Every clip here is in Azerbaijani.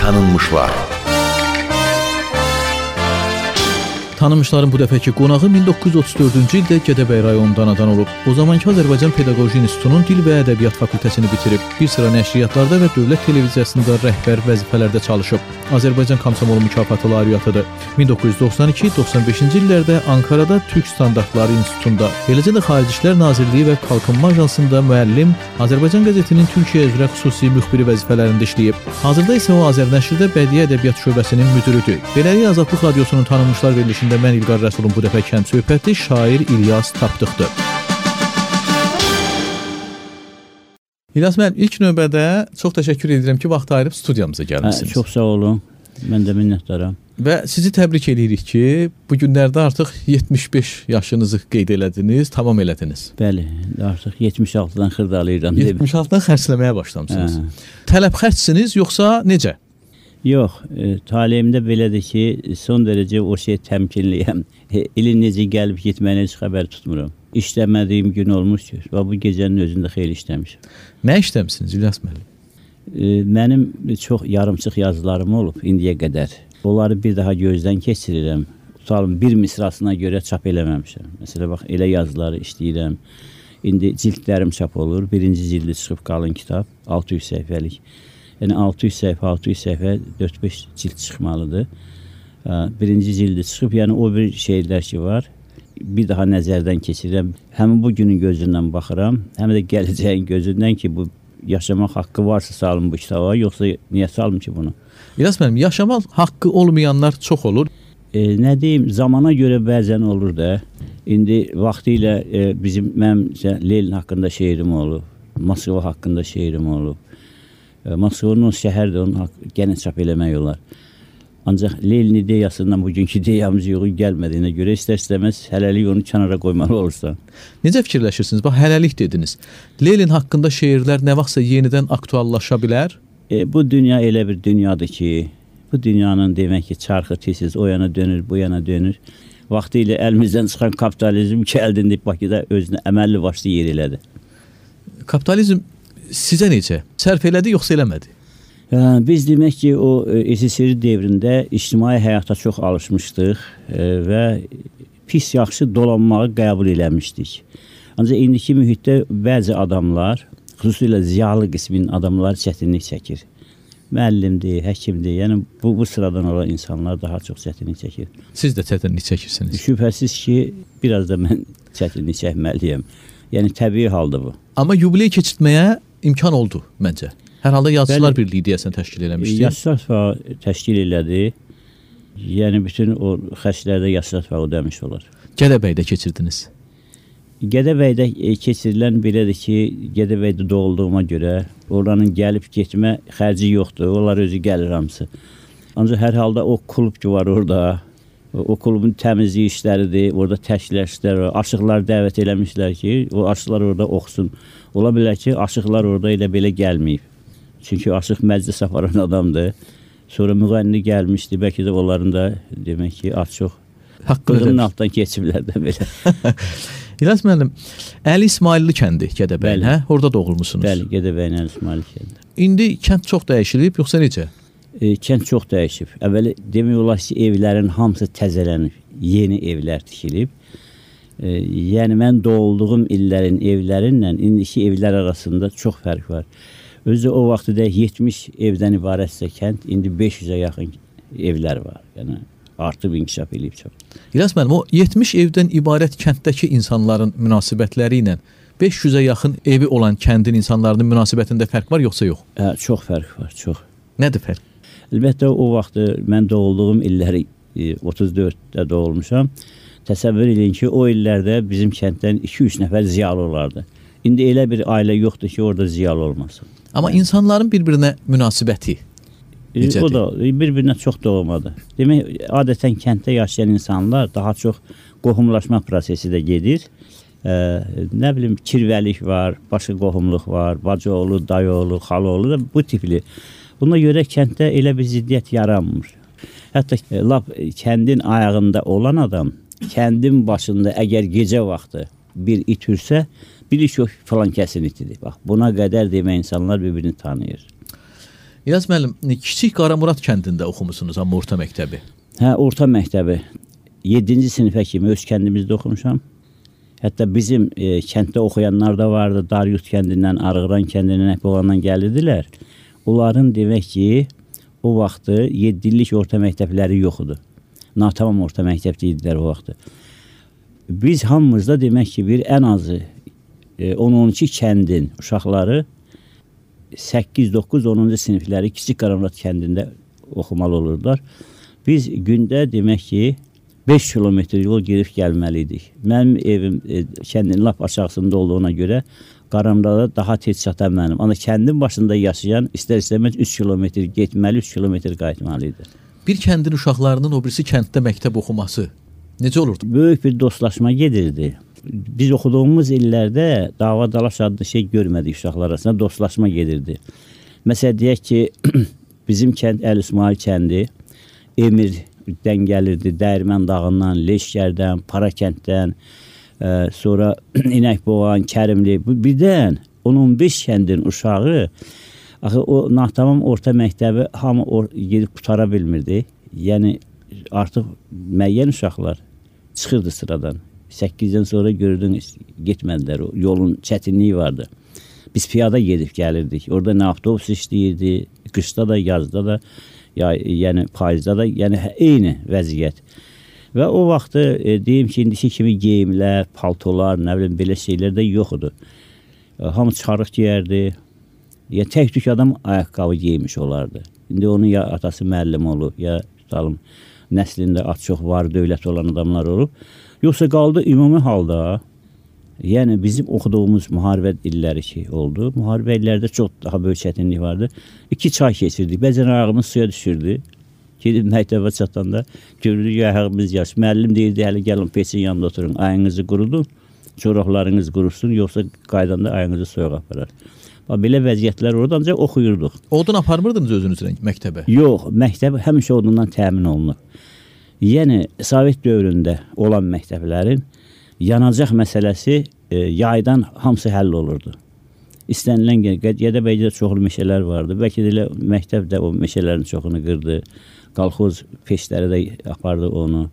tanınmışlar. Tanınmışların bu dəfəki qonağı 1934-cü ildə Gədəbəy rayonundan anadan olub. O zamanki Azərbaycan Pedaqoji İnstitutunun Dil və Ədəbiyyat fakültəsini bitirib. Bir sıra nəşriyyatlarda və dövlət televiziyasında rəhbər vəzifələrdə çalışıb. Azərbaycan Komsomolu mükafatı laureatıdır. 1992-95-ci illərdə Ankarada Türk Standartları İnstitutunda, eləcə də Xarici İşlər Nazirliyi və Kalkınma Ajansında müəllim, Azərbaycan qəzetinin Türkiyə üzrə xüsusi müxbiri vəzifələrində işləyib. Hazırda isə o Azərnəşrdə Bədii Ədəbiyyat şöbəsinin müdiridir. Beləliklə Azadlıq Radiosunun Tanınmışlar verilişində mən İlqar Rəsulun bu dəfə kənd söhbəti şair İlyas Tapdıqdır. İlyas müəllim, ilk növbədə çox təşəkkür edirəm ki, vaxt ayırıb studiyamıza gəlmisiniz. Çox sağ olun. Mən də minnətdaram. Və sizi təbrik edirik ki, bu günlərdə artıq 75 yaşınızı qeyd elədiniz, tamam elədiniz. Bəli, artıq 76-dan xırdalayıram. 76-dan xərcləməyə başlamısınız. Tələb xərcsiniz, yoxsa necə? Yox, taleyimdə belədir ki, son dərəcə o şey təmkinliyəm. İlin necə gəlib getməyinə heç xəbər tutmuram. İşləmədiyim gün olmuş ki, və bu gecənin özündə xeyli işləmişim. Nə işləmişsiniz İlyas müəllim? Mənim çox yarımçıq yazılarım olub indiyə qədər. Onları bir daha gözdən keçirirəm. Tutalım, bir misrasına görə çap eləməmişəm. Məsələn, bax, elə yazıları işləyirəm. İndi cildlərim çap olur. Birinci cildi çıxıb qalın kitab, 600 səhifəlik. Yəni 600 səhifə 4-5 cild çıxmalıdır. Birinci cildi çıxıb, yəni o bir şeylər ki var, bir daha nəzərdən keçirirəm. Həmin bu günün gözündən baxıram, həm də gələcəyin gözündən ki, bu yaşamaq haqqı varsa salım bu kitaba, yoxsa niyə salım ki bunu? İlyas müəllim, yaşamaq haqqı olmayanlar çox olur. Nə deyim, zamana görə bəzən olur da. İndi vaxtilə mənim Lenin haqqında şeirim olub, Moskva haqqında şeirim olub. Moskvanın şəhərdə onun gənə çap eləmək olar. Ancaq Lenin ideyasından bugünkü ideyamız yoxun gəlmədiyinə görə istər-istəməz hələlik onu kənara qoymalı olursan. Necə fikirləşirsiniz? Bax, hələlik dediniz. Lenin haqqında şeirlər nə vaxtsa yenidən aktuallaşa bilər? Bu dünya elə bir dünyadır ki, bu dünyanın demək ki, çarxı tez-tez o yana dönür, bu yana dönür. Vaxtilə əlimizdən çıxan kapitalizm gəldində Bakıda özünə əməlli başlı yer elədi. Kapitalizm sizə necə? Sərf elədi, yoxsa eləmədi? Biz demək ki, o SSR devrində ictimai həyata çox alışmışdıq və pis yaxşı dolanmağı qəbul eləmişdik. Ancaq indiki mühitdə bəzi adamlar, xüsusilə ziyalı qismin adamlar çətinlik çəkir. Müəllimdir, həkimdir, yəni bu sıradan olan insanlar daha çox çətinlik çəkir. Siz də çətinlik çəkirsiniz. Şübhəsiz ki, biraz da mən çətinlik çəkməliyəm. Yəni təbii haldır bu. Amma yubiley keçirtməyə imkan oldu məncə. Hər halda Yazıçılar Birliyi deyəsən təşkil eləmişdi. Yazıçılar təşkil elədi. Yəni bütün o xərclərdə Yazıçılar ödəmiş olar. Gədəbəydə keçirdiniz. Gədəbəydə keçirilən belədir ki, Gədəbəydə doğulduğuma görə oranın gəlib getmə xərci yoxdur. Onlar özü gəlir hamısı. Ancaq hər halda o klub ki var orada, o klubun təmizlik işləridir, orada təşkiləşlər var. Aşıqlar dəvət eləmişlər ki, o aşıqlar orada oxusun. Ola bilər ki, aşıqlar orada elə belə gəlməyib. Çünki aşıq məclis aparan adamdır. Sonra müğənni gəlmişdi. Bəlkə də onların da demək ki, az çox bığının altdan keçiblər də belə. İlyas müəllim, Əli İsmailli kəndi Gədəbəyin, hə? Orada doğulmusunuz. Bəli, Gədəbəyin Əli İsmailli kəndi. İndi kənd çox dəyişilib, yoxsa necə? Kənd çox dəyişib. Əvvəli demək olar ki, evlərin hamısı təzələnib, yeni evlər tikilib. Yəni mən doğulduğum illərin evlərinlə indiki evlər arasında çox fərq var. Özü o vaxtda 70 evdən ibarətsə kənd, indi 500-ə yaxın evlər var. Yəni artıb inkişaf edib çox. İlyas müəllim, o 70 evdən ibarət kənddəki insanların münasibətləri ilə 500-ə yaxın evi olan kəndin insanlarının münasibətində fərq var, yoxsa yox? Çox fərq var, çox. Nədir fərq? Əlbəttə o vaxt mən doğulduğum illəri 34-də doğulmuşam. Təsəvvür edin ki, o illərdə bizim kənddən 2-3 nəfər ziyalı olardı. İndi elə bir ailə yoxdur ki, orada ziyalı olmasın. Amma insanların bir-birinə münasibəti necədir? O da bir-birinə çox doğmadı. Demək, adətən kənddə yaşayan insanlar daha çox qohumlaşma prosesi də gedir. Nə bilim, kirvəlik var, başqa qohumluq var, bacıoğlu, dayıoğlu, xaloğlu da bu tipli. Buna görə kənddə elə bir ziddiyyət yaranmır. Hətta lap kəndin ayağında olan adam, kəndin başında əgər gecə vaxtı bir it hürsə, bilir ki, o falan kəsin itidir. Bax, buna qədər demə insanlar bir-birini tanıyır. İlyas müəllim, Kiçik Qaramurad kəndində oxumusunuz amma orta məktəbi. Hə, orta məktəbi 7-ci sinifə kimi öz kəndimizdə oxumuşam. Hətta bizim kənddə oxuyanlar da vardı. Daryurt kəndindən, Arıqran kəndindən, Əhboğandan gəlirdilər. Onların demək ki, o vaxtı 7 illik orta məktəbləri yox idi. Natamam orta məktəb deyildilər o vaxtı. Biz hamımızda demək ki, bir ən azı 10-12 kəndin uşaqları 8-9, 10-cu sinifləri Kiçik Qaramurad kəndində oxumalı olurdular. Biz gündə demək ki, 5 kilometr yol gedib gəlməliydik. Mənim evim kəndin lap aşağısında olduğuna görə Qaramurada daha tez çatan mənim. Amma kəndin başında yaşayan istər-istəməz 3 kilometr getməli, 3 kilometr qayıtmalıydı. Bir kəndin uşaqlarının o birisi kənddə məktəb oxuması necə olurdu? Böyük bir dostlaşma gedirdi. Biz oxuduğumuz illərdə dava dalaş adlı şey görmədik uşaqlar arasında, dostlaşma gedirdi. Məsələn, deyək ki, bizim kənd Əli İsmail kəndi Emirdən gəlirdi, Dəyirmən dağından, Leşkərdən, Parakənddən, sonra İnəkboğan, Kərimli, birdən 10-15 kəndin uşağı, axı o natamam orta məktəbi hamı gedib qutara bilmirdi. Yəni, artıq müəyyən uşaqlar çıxırdı sıradan. 8-dən sonra gördün, getmədilər, yolun çətinliyi vardı. Biz piyada gedib gəlirdik. Orada nə avtobus işləyirdi, qışda da, yazda da, yəni payızda da, yəni eyni vəziyyət. Və o vaxtı deyim ki, indiki kimi geyimlər, paltolar, nə bilim, belə şeylər də yox idi. Hamı çıxarıq geyərdi. Yəni, tək-tük adam ayaqqabı geymiş olardı. İndi onun ya atası müəllim olub, ya tutalım, nəslində at çox var, dövlət olan adamlar olub. Yoxsa qaldı ümumi halda, yəni bizim oxuduğumuz müharibə illəri ki oldu. Müharibə illərdə çox daha böyük çətinlik vardı. 2 çay keçirdik. Bəzən ayağımız suya düşürdü. Gedib məktəbə çatanda görürdük ayağımız yaş. Müəllim deyirdi, hələ gəlin peçin yanında oturun, ayağınızı qurudun, çoraqlarınız qurusun, yoxsa qaydanda ayağınızı soyuq aparar. Belə vəziyyətlər orada ancaq oxuyurduq. Odun aparmırdınız özünüzlə məktəbə? Yox, məktəb həmişə odundan təmin olunur. Yəni, Sovet dövründə olan məktəblərin yanacaq məsələsi yaydan hamısı həll olurdu. İstənilən Gədəbəydə çoxlu meşələr vardı. Bəlkə də məktəb də o meşələrin çoxunu qırdı. Qalxoz peşləri də apardı onu.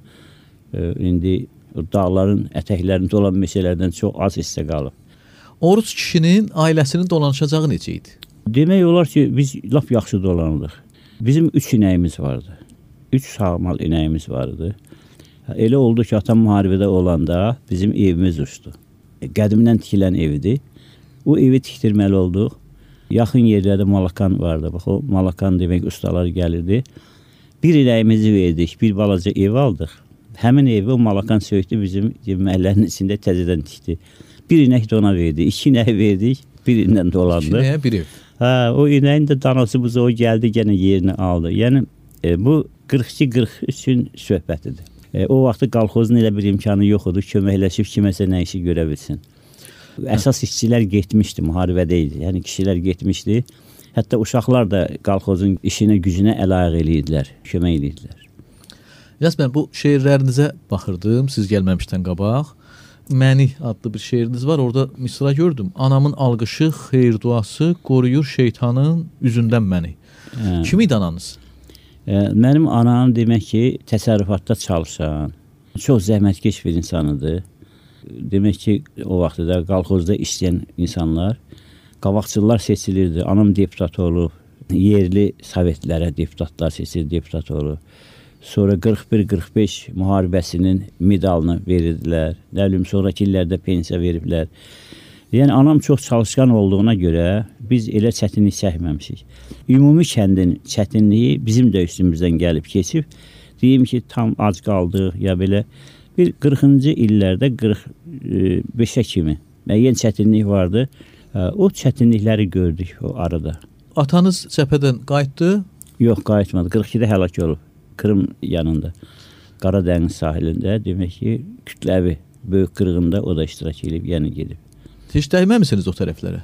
İndi dağların ətəklərində olan meşələrdən çox az hissə qalıb. Oruc kişinin ailəsinin dolanışacağı necə idi? Demək olar ki, biz lap yaxşı dolanırdıq. Bizim 3 inəyimiz vardı. 3 sağmal inəyimiz vardı. Elə oldu ki, atam müharibədə olanda bizim evimiz uçdu. Qədimdən tikilən evdir. O evi tikdirməli olduq. Yaxın yerlərdə malakan vardı. Bax, o malakan demək ustalar gəlirdi. Bir inəyimizi verdik, bir balaca ev aldıq. Həmin evi o malakan söktü bizim məhəllənin içində təzədən tikdi. Bir inək də ona verdik, 2 inək verdik, birindən dolandı. 2 inəyə bir ev. Hə, o inəyin də danası buza o gəldi, yenə yerini aldı. Yəni, bu 42-43-ün söhbətidir. O vaxtı qalxozun elə bir imkanı yox idi, köməkləşib kiməsə nə işi görə bilsin. Əsas işçilər getmişdi, müharibədə idi. Yəni, kişilər getmişdi. Hətta uşaqlar da qalxozun işinə, gücünə əlayıq eləyirdilər, kömək eləyirdilər. İlyas mən bu şeirlərinizə baxırdım, siz gəlməmişdən qabaq. Məni adlı bir şeiriniz var, orada misra gördüm. Anamın alqışı, xeyir duası qoruyur şeytanın üzündən məni. Kim idi ananız? Mənim anam demək ki, təsərrüfatda çalışan, çox zəhmətkeş bir insanıdır. Demək ki, o vaxtda qalxozda işləyən insanlar, qabaqçılar seçilirdi. Anam deputat olub, yerli sovetlərə deputatlar seçildi, deputat olub. Sonra 41-45 müharibəsinin medalını verirdilər. Nə bilim, sonraki illərdə pensiya veriblər. Yəni, anam çox çalışqan olduğuna görə biz elə çətinlik çəkməmişik. Ümumi kəndin çətinliyi bizim də üstümüzdən gəlib keçib. Deyim ki, tam ac qaldıq, ya belə bir 40-cı illərdə 45-ə kimi müəyyən çətinlik vardı. O çətinlikləri gördük o arada. Atanız cəbhədən qayıtdı? Yox, qayıtmadı. 42-də həlak olub. Kırım yanında, Qaradəniz sahilində, demək ki, kütləvi, böyük qırğında o da iştirak edib, yəni gedib. Heç dəyməmisiniz o tərəflərə?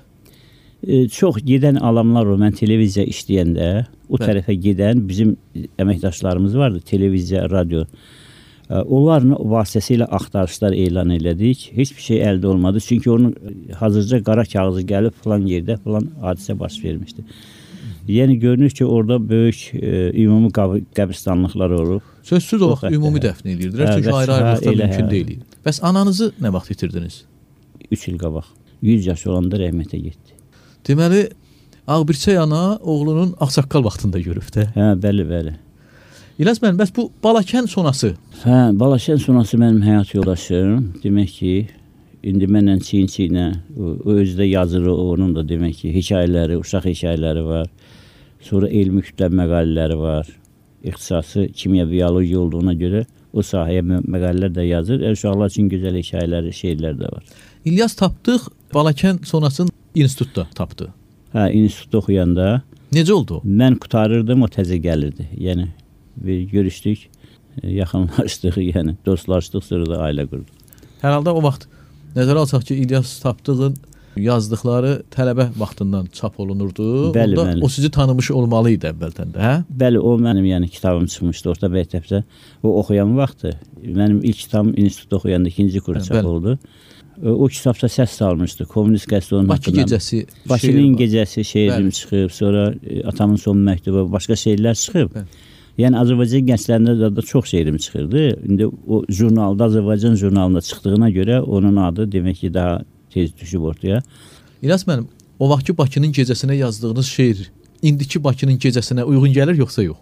Çox gedən alamlar o, mən televiziya işləyəndə, o tərəfə gedən bizim əməkdaşlarımız vardı, televiziya, radio. Onların vasitəsilə axtarışlar elan elədik, heç bir şey əldə olmadı. Çünki onun hazırca qara kağızı gəlib filan yerdə filan hadisə baş vermişdi. Yəni görünür ki, orada böyük ümumi qəbristanlıqlar olub. Sözsüz o vaxt ümumi dəfn edirdilər, çünki ayrı-ayrılıqda mümkün deyil. Bəs ananızı nə vaxt itirdiniz? 3 il qabaq. 100 yaş olanda rəhmətə getdi. Deməli, Ağbirçək ana oğlunun ağsaqqal vaxtında görüb də. Hə, bəli. İlyas müəllim, bəs bu Balakən sonası? Hə, Balakən sonası mənim həyat yoldaşım. Demək ki, indi mənlə çiyin-çiyinə, o özü də yazır, onun da demək ki, hekayələri, uşaq hekayələri var. Sonra elmi kütləb məqalələri var. İxtisası kimya, biyologiya olduğuna görə o sahəyə məqalələr də yazır. Uşaqlar üçün gözəl hekayələri, şeirlər də var. İlyas tapdıq, Balakən sonasını institutda tapdı. Hə, institutda oxuyanda. Necə oldu o? Mən qutarırdım, o təzə gəlirdi. Yəni, bir görüşdük, yaxınlaşdıq, yəni dostlaşdıq, sonra da ailə qurduq. Hər halda o vaxt nəzərə alsaq ki, İlyas Tapdığın yazdıqları tələbə vaxtından çap olunurdu. Bəli, onda o sizi tanımış olmalı idi əvvəldən də, hə? Bəli, o mənim yəni kitabım çıxmışdı orta məktəbdə. O oxuyan vaxtı, mənim ilk kitabım institutda oxuyanda 2-ci kurs çap oldu. O kitabda səs salmışdı. Kommunist qəzetinin Bakı gecəsi. Bakının gecəsi şeirim çıxıb, sonra atamın son məktubu, başqa şeirlər çıxıb. Bəli. Yəni Azərbaycan gənclərində də çox şeirim çıxırdı. İndi o jurnalda, Azərbaycan jurnalında çıxdığına görə onun adı demək ki, daha tez düşüb ortaya. İlyas müəllim, o vaxtki Bakının gecəsinə yazdığınız şeir indiki Bakının gecəsinə uyğun gəlir yoxsa yox?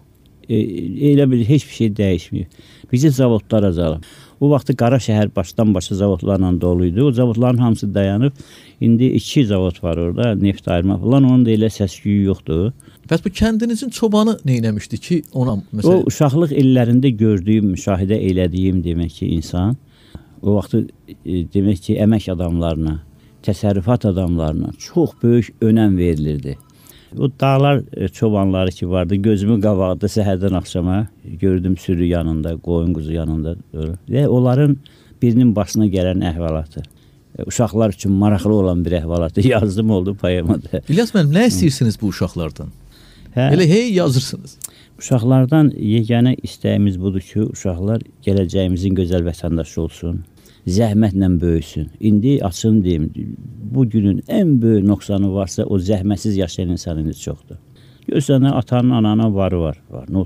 Elə bir heç bir şey dəyişmir. Bizi zavodlar azalıb. O vaxtı Qara şəhər başdan başa zavodlarla dolu idi. O zavodların hamısı dayanıb. İndi 2 zavod var orada, neft ayırma falan. Onun da elə səs-küyü yoxdur. Bəs bu kəndinizin çobanı nə eləmişdi ki, ona məsələn? O uşaqlıq illərində gördüyüm, müşahidə elədiyim demək ki, insan. O vaxtı demək ki, əmək adamlarına, təsərrüfat adamlarına çox böyük önəm verilirdi. O dağlar çobanları ki vardı, gözümün qabağında səhərdən axşama gördüm sürü yanında, qoyun quzu yanında. Və onların birinin başına gələn əhvalatı, uşaqlar üçün maraqlı olan bir əhvalatı yazdım oldu poemada. İlyas müəllim, nə istəyirsiniz bu uşaqlardan? Hə? Elə hey yazırsınız. Uşaqlardan yeganə istəyimiz budur ki, uşaqlar gələcəyimizin gözəl vətəndaşı olsun. Zəhmətlə böyüsün. İndi açın deyim, bu günün ən böyük nöqsanı varsa o zəhmətsiz yaşayan insan indi çoxdur. Görürsən, atanın, ananın varı var.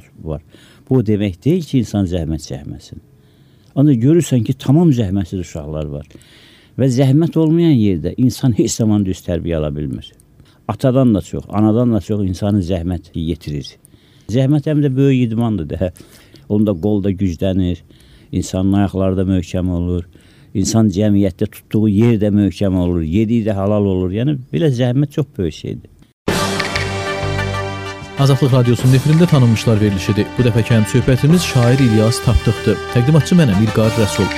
Bu demək deyil ki, insan zəhmət çəkməsin. Ancaq görürsən ki, tamam zəhmətsiz uşaqlar var. Və zəhmət olmayan yerdə insan heç zaman düz tərbiyə ala bilmir. Atadan da çox, anadan da çox insanın zəhmət yetirir. Zəhmət həm də böyük idmandır da. Onda qolda güclənir, insanın ayaqları da möhkəm olur. İnsan cəmiyyətdə tutduğu yer də möhkəm olur, yediyi də halal olur. Yəni, belə zəhmət çox böyük şeydir. Azadlıq Radiosunun efirində tanınmışlar verilişidir. Bu dəfəki həmsöhbətimiz şair İlyas Tapdıqdır. Təqdimatçı mənəm İlqar Rəsul.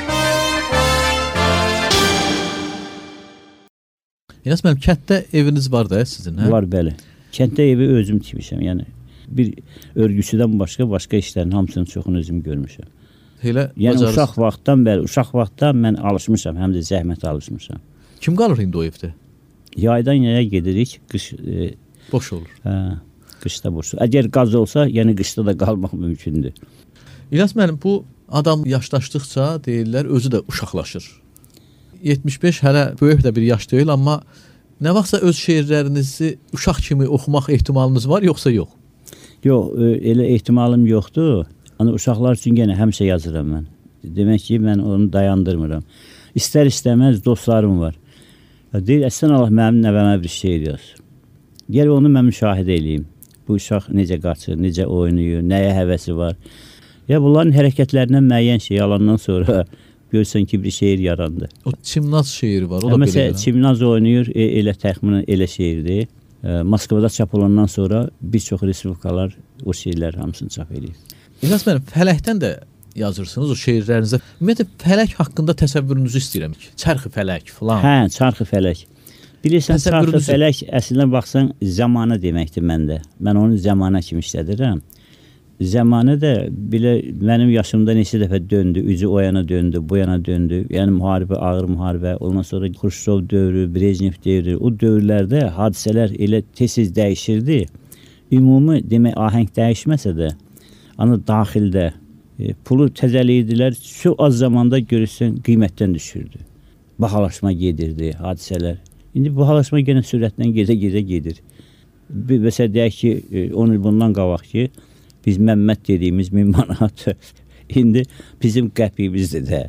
İlyas müəllim, kənddə eviniz var da sizin, hə? Var, bəli. Kənddə evi özüm tikmişəm. Yəni, bir örgüsüdən başqa işlərin hamısının çoxunu özüm görmüşəm. Yəni uşaq vaxtdan mən alışmışam, həm də zəhmətə alışmışam. Kim qalır indi o evdə? Yaydan yaya gedirik, qış boş olur. Hə, qışda boş olur. Əgər qaz olsa, yəni qışda da qalmaq mümkündür. İlyas müəllim, bu adam yaşlaşdıqca deyirlər, özü də uşaqlaşır. 75 hələ böyük də bir yaş deyil, amma nə vaxtsa öz şeirlərinizi uşaq kimi oxumaq ehtimalınız var, yoxsa yox? Yox, elə ehtimalım yoxdur. Amma uşaqlar üçün yenə həmişə yazıram mən. Demək ki, mən onu dayandırmıram. İstər-istəməz dostlarım var. Deyir, əslən Allah mənim nəvəmə bir şeir yaz. Gəl onu mən müşahidə eləyim. Bu uşaq necə qaçır, necə oynayır, nəyə həvəsi var. Ya bunların hərəkətlərindən müəyyən şey alandan sonra görsən ki, bir şeir yarandı. O Çimnaz şeiri var, o da belə. Məsələn, Çimnaz oynayır, elə təxminən elə şeirdir. Moskvada çap olandan sonra bir çox respublikalar o şeirlər hamısını çap edir. İlyas müəllim, fələkdən də yazırsınız o şeirlərinizdə. Ümumiyyətlə, fələk haqqında təsəvvürünüzü istəyirəm ki, çarxı fələk filan. Hə, çarxı fələk. Bilirsən, çarxı fələk əslində baxsan zamanı deməkdir məndə. Mən onu zamanə kimi işlədirəm. Zamanı da belə mənim yaşımda neçə dəfə döndü, üzü o yana döndü, bu yana döndü. Yəni müharibə, ağır müharibə, ondan sonra Xruşov dövrü, Brejnev dövrü, o dövrlərdə hadisələr elə tez-tez dəyişirdi. Ümumi demək ahəng dəyişməsə də, amma daxildə pulu təzəliyirdilər, çox az zamanda görürsən qiymətdən düşürdü. Bahalaşma gedirdi, hadisələr. İndi bahalaşma yenə sürətlə gedir. Məsələn, deyək ki, 10 il bundan qabaq ki, biz Məmməd dediyimiz 1000 manat indi bizim qəpiyimizdir də.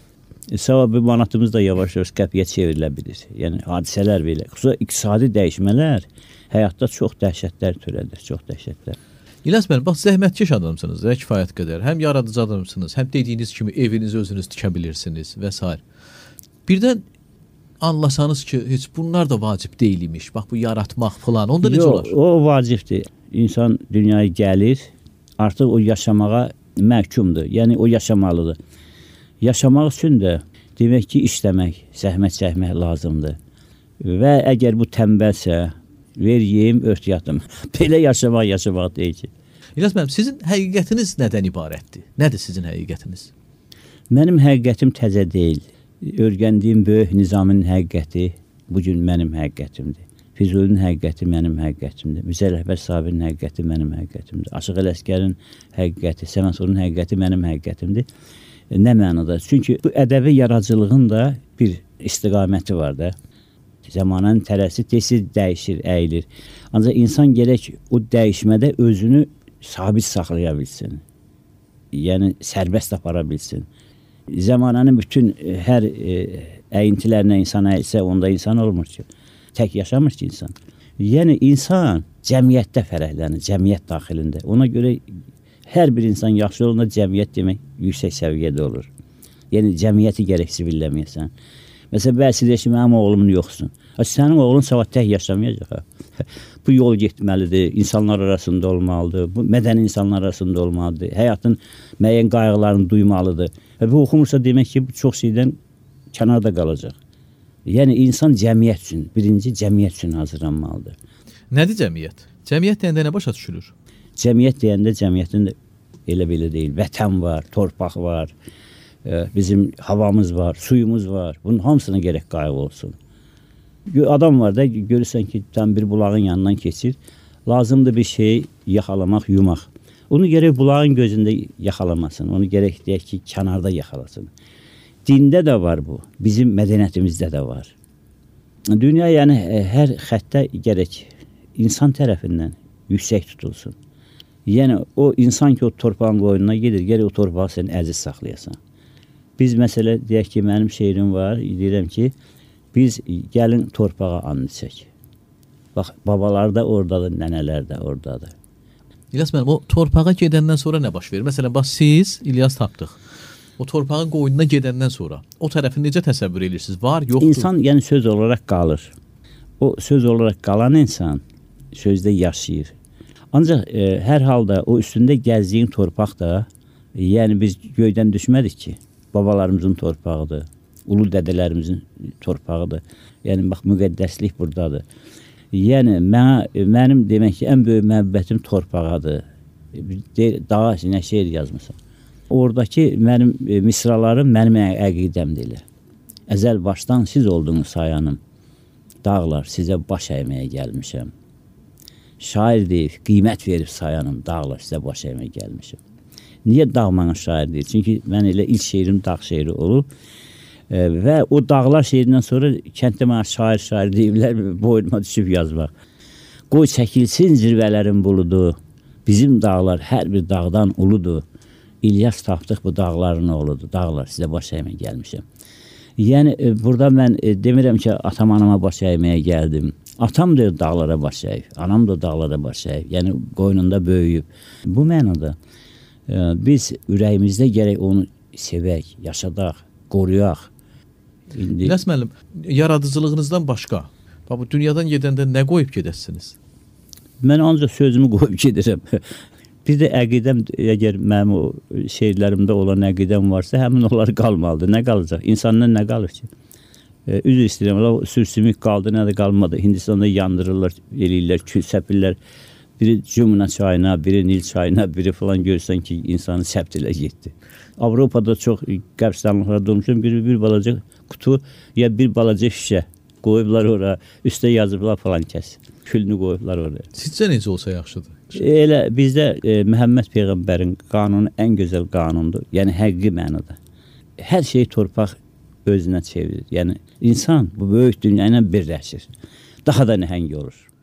Sabah bir manatımız da yavaş-yavaş qəpiyə çevrilə bilir. Yəni, hadisələr belə. Xüsusən iqtisadi dəyişmələr həyatda çox dəhşətlər törədir, çox dəhşətlər. İlyas müəllim, bax, zəhmətkeş adamsınız, kifayət qədər. Həm yaradıcı adamsınız, həm dediyiniz kimi evinizi özünüz tikə bilirsiniz və s. Birdən anlasanız ki, heç bunlar da vacib deyilimiş. Bax, bu yaratmaq falan, onda necə olar? Yox, o vacibdir. İnsan dünyaya gəlir, artıq o yaşamağa məhkumdur. Yəni, o yaşamalıdır. Yaşamaq üçün də demək ki, işləmək, zəhmət çəkmək lazımdır. Və əgər bu tənbəlsə, ver yeyim, ört yatım. Belə yaşamaq deyil ki. İlyas müəllim, sizin həqiqətiniz nədən ibarətdir? Nədir sizin həqiqətiniz? Mənim həqiqətim təzə deyil. Öyrəndiyim böyük Nizamın həqiqəti bugün mənim həqiqətimdir. Füzulinin həqiqəti mənim həqiqətimdir. Mirzə Ələkbər Sabirin həqiqəti mənim həqiqətimdir. Aşıq Ələsgərin həqiqəti, Səməsurun həqiqəti mənim həqiqətimdir. Nə mənada? Çünki bu ədəbi yaradıcılığın da bir istiqaməti var da. Zamanın tələsi tez dəyişir, əyilir. Ancaq insan gərək o dəyişmədə özünü sabit saxlaya bilsin. Yəni, sərbəst apara bilsin. Zamananın bütün hər əyintilərinə insan əyilsə, onda insan olmur ki. Tək yaşamır ki insan. Yəni, insan cəmiyyətdə fərəhlənir, cəmiyyət daxilində. Ona görə hər bir insan yaxşı olanda cəmiyyət demək yüksək səviyyədə olur. Yəni, cəmiyyəti gərək sivilləməyəsən. Məsələn, bəzi deyir ki, mənim oğlumun yoxsun. Sənin oğlun sabah tək yaşamayacaq. Bu yol getməlidir, insanlar arasında olmalıdır, bu mədəni insanlar arasında olmalıdır, həyatın müəyyən qayğılarını duymalıdır. Və bu oxumursa demək ki, bu çox şeydən kənarda qalacaq. Yəni, insan cəmiyyət üçün, birinci cəmiyyət üçün hazırlanmalıdır. Nədir cəmiyyət? Cəmiyyət deyəndə nə başa düşülür? Cəmiyyət deyəndə cəmiyyətin elə belə deyil. Vətən var, torpaq var, bizim havamız var, suyumuz var. Bunun hamısına gərək qayğı olsun. Adam var da, görürsən ki, tam bir bulağın yanından keçir. Lazımdır bir şeyi yaxalamaq, yumaq. Onu gərək bulağın gözündə yaxalamasın. Onu gərək deyək ki, kənarda yaxalasın. Dində də var bu. Bizim mədəniyyətimizdə də var. Dünya, yəni, hər xəttə gərək insan tərəfindən yüksək tutulsun. Yəni, o insan ki, o torpağın qoynuna gedir, gərək o torpağı sən əziz saxlayasan. Biz, məsələ, deyək ki, mənim şeirim var, deyirəm ki, biz gəlin torpağa and içək. Bax, babalar da oradadır, nənələr də oradadır. İlyas müəllim, o torpağa gedəndən sonra nə baş verir? Məsələn, bax, siz İlyas tapdıq. O torpağın qoynuna gedəndən sonra o tərəfini necə təsəvvür edirsiniz? Var, yoxdur? İnsan, yəni, söz olaraq qalır. O söz olaraq qalan insan sözdə yaşayır. Ancaq hər halda o üstündə gəzdiyin torpaq da, yəni biz göydən düşmədik ki, babalarımızın torpağıdır, ulu dədələrimizin torpağıdır. Yəni, bax, müqəddəslik buradadır. Yəni, mənim demək ki, ən böyük məhəbbətim torpağadır. Daha nə şeir yazmışam. Oradakı mənim misralarım mənim əqidəmdir elə. Əzəl başdan siz oldunuz sayanım. Dağlar, sizə baş əyməyə gəlmişəm. Şair deyib, qiymət verib sayanım. Dağlar, sizə baş əyməyə gəlmişəm. Niyə dağ mənə şair deyil? Çünki mən elə ilk şeirim dağ şeiri olub. Və o dağlar şeirindən sonra kənddə mənə şair deyiblər, boynuma düşüb yazmaq. Qoy çəkilsin zirvələrin buludu, bizim dağlar hər bir dağdan uludur. İlyas tapdıq bu dağların oğludur, dağlar sizə baş əyməyə gəlmişəm. Yəni, burada mən demirəm ki, atam anama baş əyməyə gəldim. Atam da dağlara baş əyib, anam da dağlara baş əyib, yəni qoynunda böyüyüb. Bu mənada biz ürəyimizdə gərək onu sevək, yaşadaq, qoruyaq. İlyas müəllim, yaradıcılığınızdan başqa, bu dünyadan gedəndə nə qoyub gedəsiniz? Mən ancaq sözümü qoyub gedirəm. Bir də əqidəm, əgər mənim o şeirlərimdə olan əqidəm varsa, həmin onlar qalmalıdır. Nə qalacaq? İnsandan nə qalır ki? Üzr istəyirəm, sürsümük qaldı, nə də qalmadı. Hindistanda yandırırlar, eləyirlər, kül səpirlər. Biri Cümna çayına, biri Nil çayına, biri falan görsən ki, insanı səpt ilə getdi. Avropada çox qəbirstanlıqlarda olmuşum, bir balaca qutu, ya bir balaca şişə qoyublar oraya, üstə yazıblar falan kəs. Külünü qoyublar oraya. Sizcə necə olsa yaxşıdır? Elə bizdə Məhəmməd Peyğəmbərin qanunu ən gözəl qanundur. Yəni, həqiqi mənada. Hər şey torpaq özünə çevirir. Yəni, insan bu böyük dünya ilə birləşir. Daha da nəhəng olur.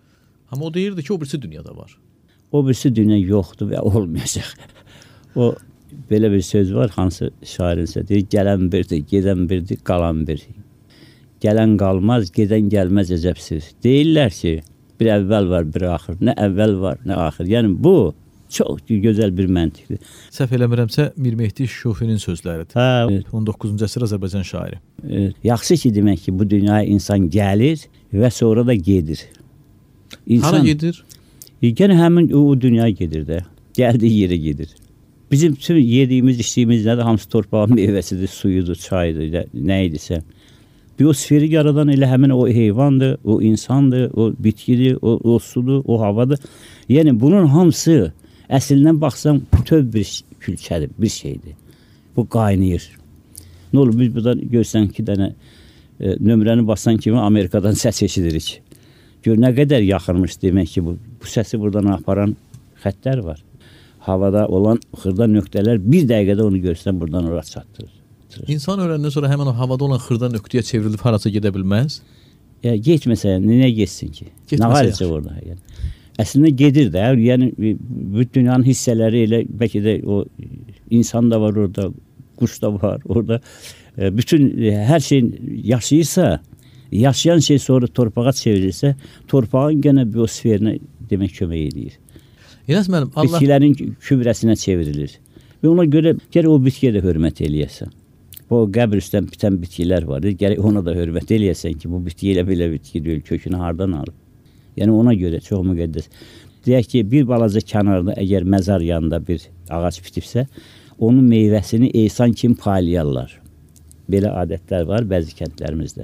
Amma o deyirdi ki, o birisi dünyada var. O birisi dünya yoxdur və olmayacaq. O belə bir söz var, hansı şairinsə deyir, gələn birdir, gedən birdir, qalan bir. Gələn qalmaz, gedən gəlməz əcəbsiz. Deyirlər ki, bir əvvəl var, bir axır. Nə əvvəl var, nə axır. Yəni bu çox gözəl bir məntiqdir. Səhv eləmirəmsə Mir Mehdi Şofinin sözləridir. Hə, 19-cu əsr Azərbaycan şairi. yaxşı ki, demək ki, bu dünyaya insan gəlir və sonra da gedir. Hara gedir? Yenə həmin o dünyaya gedir də. Gəldiyi yerə gedir. Bizim bütün yediyimiz, içdiyimiz nədir? Hamısı torpağın meyvəsidir, suyudur, çaydır, nə idisə. Biosferi yaradan elə həmin o heyvandır, o insandır, o bitkidir, o sudur, o havadır. Yəni bunun hamısı əslindən baxsam bütöv bir külçədir, bir şeydir. Bu qaynayır. Nə olur, biz buradan görsən 2 dənə nömrəni basan kimi Amerikadan səs eşidirik. Gör nə qədər yaxınmış demək ki, bu səsi buradan aparan xəttlər var. Havada olan xırda nöqtələr bir dəqiqədə onu görsən buradan ora çatdırır. İnsan öləndən sonra həmin o havada olan xırda nöqtəyə çevrilib harasa gedə bilməz? Ya getməsə, nə getsin ki? Nə qalacaq orada? Yəni. Əslində gedir də, yəni bu dünyanın hissələri elə bəlkə də o insan da var orada, quş da var orada. Bütün hər şey yaşayırsa, yaşayan şey sonra torpağa çevrilirsə, torpağın gənə biosferinə demək kömək edir. İlyas müəllim, Allah bitkilərin kübrəsinə çevrilir. Və ona görə gərək o bitkiyə də hörmət eləyəsən. O qəbr üstdən bitən bitkilər var. Gərək ona da hörmət eləyəsən ki, bu bitki elə belə bitki deyil, kökünü hardan alıb. Yəni ona görə çox müqəddəs. Deyək ki, bir balaca kənarda əgər məzar yanında bir ağac bitibsə, onun meyvəsini ehsan kimi paylayarlar. Belə adətlər var bəzi kəndlərimizdə.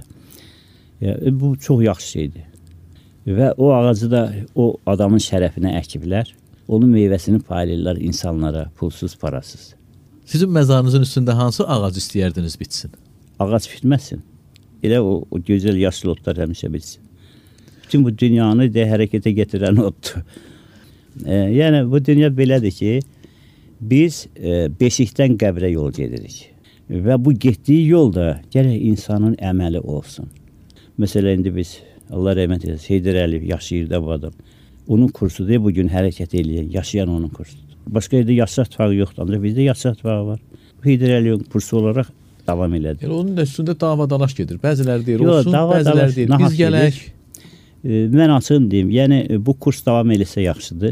Bu çox yaxşı şeydir. Və o ağacı da o adamın şərəfinə əkiblər. Onun meyvəsini paylayırlar insanlara, pulsuz, parasız. Sizin məzarınızın üstündə hansı ağac istəyərdiniz bitsin? Ağac bitməsin. Elə o gözəl yaşlı otlar həmişə bitsin. Bütün bu dünyanı hərəkətə getirən otdur. Yəni bu dünya belədir ki, biz beşikdən qəbrə yol gedirik. Və bu getdiyi yolda gərək insanın əməli olsun. Məsələn, indi biz, Allah rəhmət eləsin, Heydər Əliyev yaşayır da bu adam. Onun kursudur, bugün hərəkət eləyən, yaşayan onun kursudur. Başqa yerdə yaşa ittifaqı yoxdur, ancaq bizdə yaşa ittifaqı var. Heydər Əliyevin kursu olaraq davam elədi. Yəni onun da üstündə dava-dalaş gedir. Bəziləri deyir olsun, bəziləri deyir biz gələk. Mən açığını deyim, yəni bu kurs davam eləsə yaxşıdır.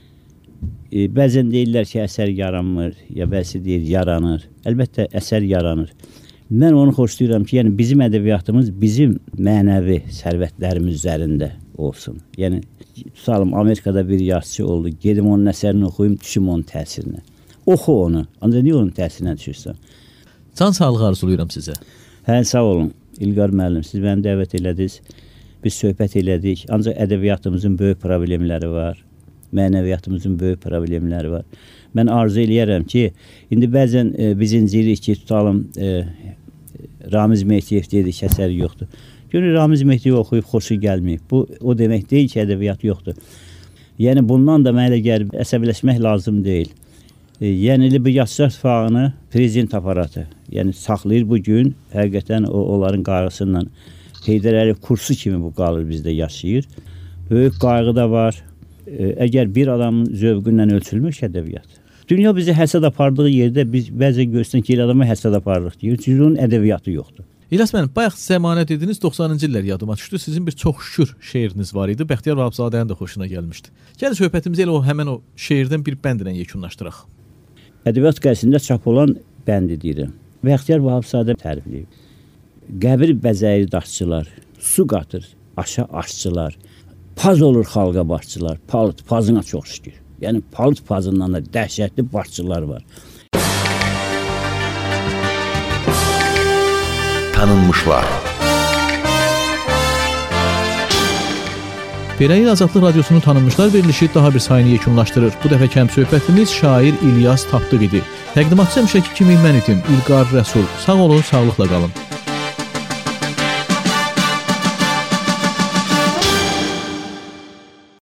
Bəzən deyirlər ki, əsər yaranmır, ya bəzi deyir yaranır. Əlbəttə əsər yaranır. Mən onu xoşlayıram ki, yəni bizim ədəbiyyatımız bizim mənəvi sərvətlərimiz üzərində olsun. Yəni tutalım, Amerikada bir yazıçı oldu, gedim onun əsərini oxuyum, düşüm onun təsirinə. Oxu onu, ancaq niyə onun təsirinə düşürsən? Can sağlığı arzulayıram sizə. Hə, sağ olun, İlqar müəllim, siz məni dəvət elədiniz, biz söhbət elədik. Ancaq ədəbiyyatımızın böyük problemləri var, mənəviyyatımızın böyük problemləri var. Mən arzu eləyərəm ki, indi bəzən biz incirik ki, tutalım, Ramiz Mehdiyev dedik, əsəri yoxdur. Görür, Ramiz Mehdiyev oxuyub xoşu gəlməyib. Bu, o demək deyil ki, ədəbiyyat yoxdur. Yəni, bundan da mənə gəlib, əsəbiləşmək lazım deyil. Yəni, bu Yazıçılar İttifaqını prezident aparatı, yəni saxlayır bugün, həqiqətən onların qayğısından Heydər Əliyev kursu kimi bu qalır bizdə yaşayır. Böyük qayğı da var. Əgər bir adamın zövqündən ölçülmüş ədəbiyyat. Dünya bizi həsəd apardığı yerdə biz bəzən görsən ki, el adama həsəd aparırıq deyir. Çünki onun ədəbiyyatı yoxdur. İlyas müəllim, bayaq zəmanət dediniz, 90-cı illər yadıma düşdü. Sizin bir çox şükür şeiriniz var idi. Bəxtiyar Vahabzadənin də xoşuna gəlmişdi. Gəlin söhbətimizi elə həmən o şeirdən bir bəndlə yekunlaşdıraq. Ədəbiyyat qəzetində çap olan bəndi deyirəm. Bəxtiyar Vahabzadə tərifləyib. Qəbir bəzəyir daşçılar, su qatır aşa aşçılar, paz olur xalqa başçılar, palıt pazına çox şükür. Yəni palıt pazından da dəhşətli başçılar var. Tanınmışlar. Beləliklə Azadlıq Radiosunun Tanınmışlar verilişi daha bir sayını yekunlaşdırır. Bu dəfə kəm söhbətimiz şair İlyas Tapdıq idi. Təqdimatçı həmişəki kimi mən idim, İlqar Rəsul. Sağ olun, sağlıqla qalın.